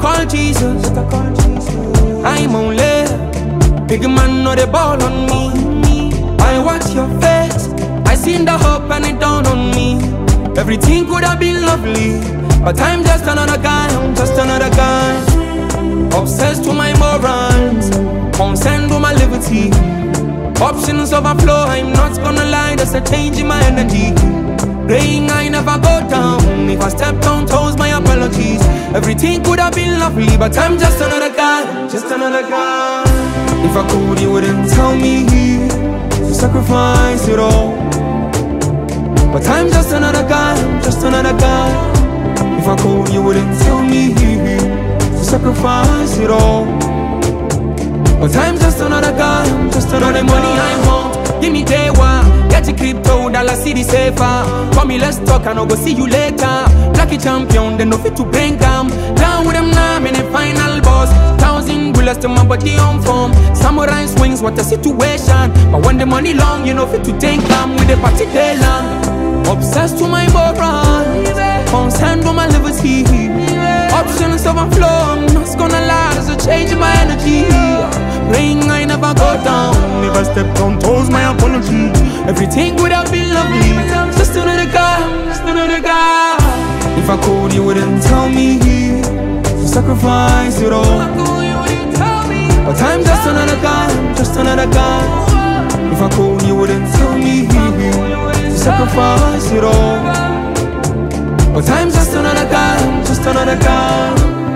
call Jesus. I'm only big man, no the ball on me. I watch your face, I seen the hope and it dawned on me. Everything could have been lovely, but I'm just another guy, I'm just another guy. Obsessed with my morals, concerned with my liberty. Options overflow, I'm not gonna lie, there's a change in my energy. Praying I never go down, if I step down toes, my apologies. Everything could have been lovely, but I'm just another guy, just another guy. If I could, you wouldn't tell me to sacrifice it all. But I'm just another guy, just another guy. If I could, you wouldn't tell me to sacrifice it all. But I'm just another guy, just another money I want. Give me day one, get your crypto, dollar city safer. Call me, let's talk, and I'll go see you later. Lucky champion, they no fit to bring them down with them now, I'm in the final boss. 1,000 bullets to my body on form. Samurai swings, what a situation. But when the money long, you know fit to take them with the party day long. Obsessed with my moral, concerned with my liberty. Options overflow, I'm not gonna lie, there's a change in my energy. Praying I never go down, if I step on toes, my apology. Everything would have been lovely, just another guy, just another guy. If I could, you wouldn't tell me to sacrifice it all. But I'm just another guy, just another guy. If I could, you wouldn't tell me to sacrifice it all. But I'm just another guy, just another guy.